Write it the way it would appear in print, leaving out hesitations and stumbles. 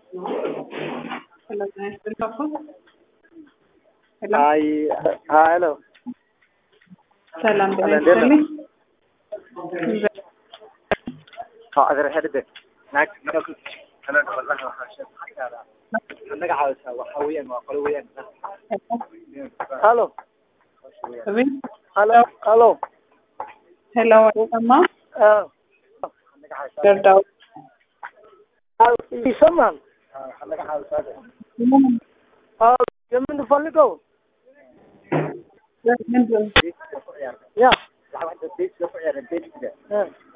Hello, can I still talk? Hello. Hello. ሰላም ጤና እንዴት ነው? ይስጥልኝ። أقدر أحدد معك أنا والله أنا قاعد وحويا وقلويا. هلو هلو هلو hello أما ገርዳው ይሰማል? የምንፈልገው ምንድን ያ